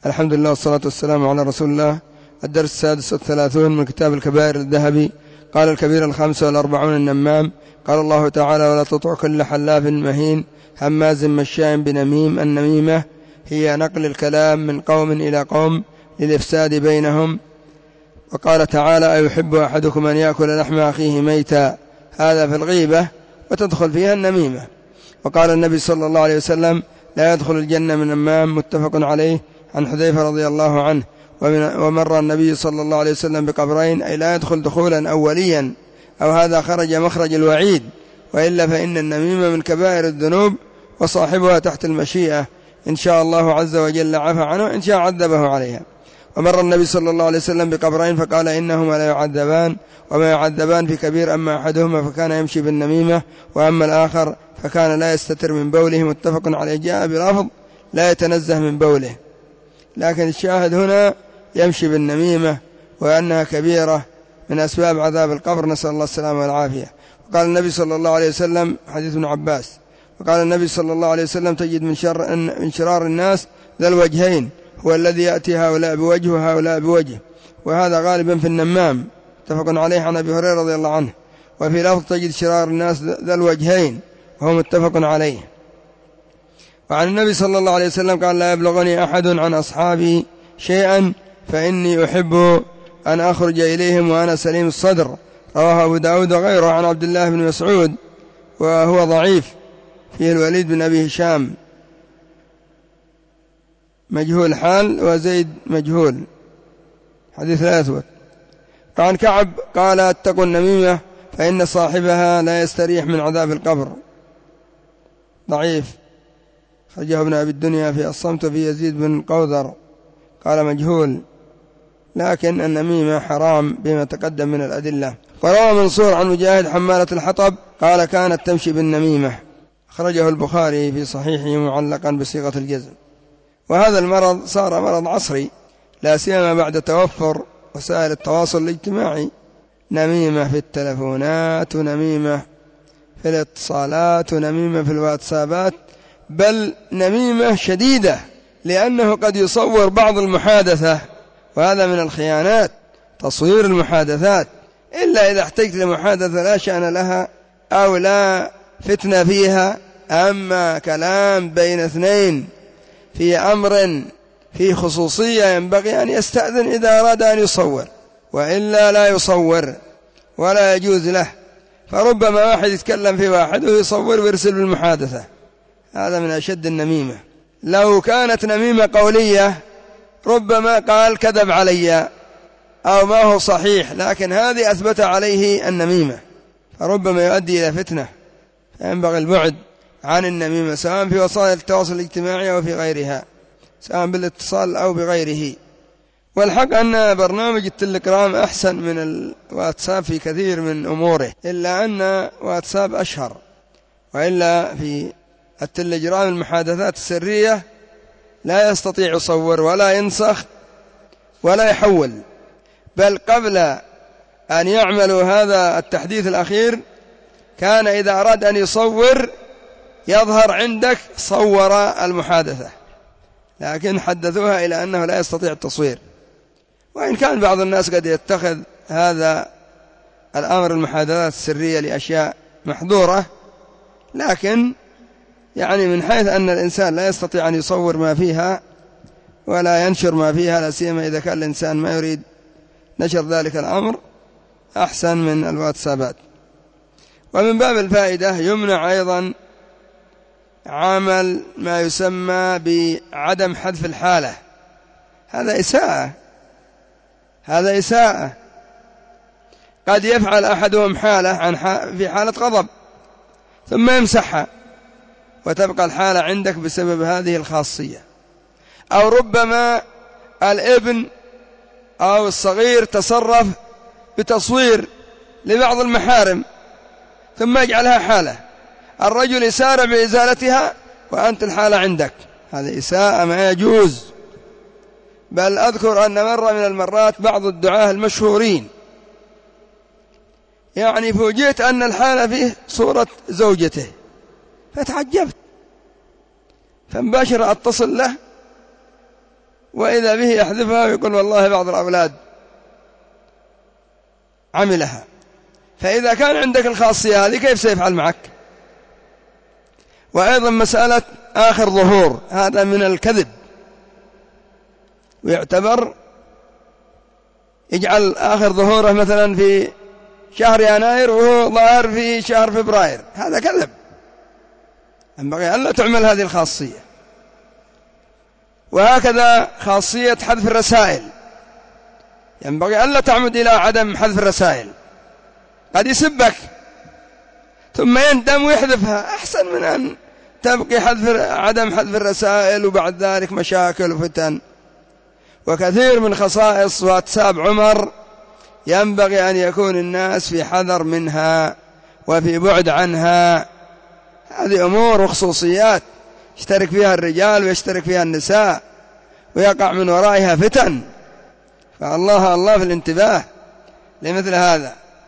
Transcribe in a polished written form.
الحمد لله والصلاة والسلام على رسول الله. الدرس 36 من كتاب الكبائر الذهبي. قال الكبير 45 النمام. قال الله تعالى: ولا تطع كل حلاف مهين هماز مشاء بنميم. النميمة هي نقل الكلام من قوم إلى قوم للإفساد بينهم. وقال تعالى: أيحب أحدكم أن يأكل لحم أخيه ميتا، هذا في الغيبة وتدخل فيها النميمة. وقال النبي صلى الله عليه وسلم: لا يدخل الجنة من نمام. متفق عليه. عن حذيفة رضي الله عنه: ومر النبي صلى الله عليه وسلم بقبرين، أي لا يدخل دخولا أوليا، أو هذا خرج مخرج الوعيد، وإلا فإن النميمة من كبائر الذنوب وصاحبها تحت المشيئة، إن شاء الله عز وجل عفى عنه، إن شاء عذبه عليها. ومر النبي صلى الله عليه وسلم بقبرين فقال: إنهما لا يعذبان، وما يعذبان في كبير، أما أحدهما فكان يمشي بالنميمة، وأما الآخر فكان لا يستتر من بوله. متفق عليه. جاء بلفظ لا يتنزه من بوله، لكن الشاهد هنا يمشي بالنميمة، وأنها كبيرة من أسباب عذاب القبر، نسأل الله السلامة والعافية. وقال النبي صلى الله عليه وسلم، حديث ابن عباس، وقال النبي صلى الله عليه وسلم: تجد من شرار الناس ذا الوجهين، هو الذي يأتي هؤلاء بوجه وهؤلاء بوجه، وهذا غالبا في النمام. متفق عليه. عن أبي هريرة رضي الله عنه. وفي لفظ: تجد شرار الناس ذا الوجهين، وهو متفق عليه. وعن النبي صلى الله عليه وسلم قال: لا يبلغني أحد عن أصحابي شيئا فإني أحب أن أخرج إليهم وأنا سليم الصدر. رواه أبو داود وغيره. عن عبد الله بن مسعود، وهو ضعيف، فيه الوليد بن أبي هشام مجهول حال، وزيد مجهول، حديث لا يثبت. عن كعب قال: اتقوا النميمة فإن صاحبها لا يستريح من عذاب القبر. ضعيف، خرجه ابن أبي الدنيا في الصمت. في يزيد بن قوذر قال مجهول، لكن النميمة حرام بما تقدم من الأدلة. وروى منصور عن مجاهد حمالة الحطب قال: كانت تمشي بالنميمة. أخرجه البخاري في صحيحه معلقا بصيغة الجزم. وهذا المرض صار مرض عصري، لا سيما بعد توفر وسائل التواصل الاجتماعي. نميمة في التلفونات، ونميمة في الاتصالات، ونميمة في الواتسابات، بل نميمة شديدة، لأنه قد يصور بعض المحادثة، وهذا من الخيانات، تصوير المحادثات، إلا إذا احتجت لمحادثة لا شأن لها أو لا فتنة فيها. أما كلام بين اثنين في أمر في خصوصية ينبغي أن يستأذن إذا أراد أن يصور، وإلا لا يصور ولا يجوز له. فربما واحد يتكلم في واحد ويصور ويرسل بالمحادثة، هذا من أشد النميمة. لو كانت نميمة قولية ربما قال: كذب علي، أو ما هو صحيح، لكن هذه أثبت عليه النميمة، فربما يؤدي إلى فتنة. فينبغي البعد عن النميمة، سواء في وسائل التواصل الاجتماعي أو في غيرها، سواء بالاتصال أو بغيره. والحق أن برنامج التليجرام أحسن من الواتساب في كثير من أموره، إلا أن واتساب أشهر. وإلا في التليجرام المحادثات السرية لا يستطيع يصور ولا ينسخ ولا يحول، بل قبل أن يعملوا هذا التحديث الأخير كان إذا أراد أن يصور يظهر عندك صور المحادثة، لكن حدثوها إلى أنه لا يستطيع التصوير. وإن كان بعض الناس قد يتخذ هذا الأمر المحادثات السرية لأشياء محظورة، لكن يعني من حيث أن الإنسان لا يستطيع أن يصور ما فيها ولا ينشر ما فيها، لا سيما إذا كان الإنسان ما يريد نشر ذلك الأمر، أحسن من الواتسابات. ومن باب الفائدة يمنع أيضا عمل ما يسمى بعدم حذف الحالة. هذا إساءة. قد يفعل أحدهم حالة في حالة غضب ثم يمسحها، وتبقى الحالة عندك بسبب هذه الخاصية. أو ربما الابن أو الصغير تصرف بتصوير لبعض المحارم ثم يجعلها حالة، الرجل يسارع بإزالتها وأنت الحالة عندك، هذه إساءة ما يجوز. بل أذكر أن مرة من المرات بعض الدعاة المشهورين يعني فوجئت أن الحالة فيه صورة زوجته، فتعجبت، فمباشرة أتصل له وإذا به يحذفها ويقول والله بعض الأولاد عملها. فإذا كان عندك الخاصية هذه كيف سيفعل معك؟ وأيضا مسألة آخر ظهور، هذا من الكذب، ويعتبر يجعل آخر ظهوره مثلا في شهر يناير وهو ظاهر في شهر فبراير، هذا كذب. ينبغي ألا تعمل هذه الخاصية. وهكذا خاصية حذف الرسائل، ينبغي ألا تعمد إلى عدم حذف الرسائل. قد يسبك ثم يندم ويحذفها، أحسن من أن تبقي عدم حذف الرسائل وبعد ذلك مشاكل وفتن. وكثير من خصائص واتساب عمر ينبغي أن يكون الناس في حذر منها وفي بعد عنها. هذه أمور وخصوصيات يشترك فيها الرجال ويشترك فيها النساء ويقع من ورائها فتن، فالله الله في الانتباه لمثل هذا.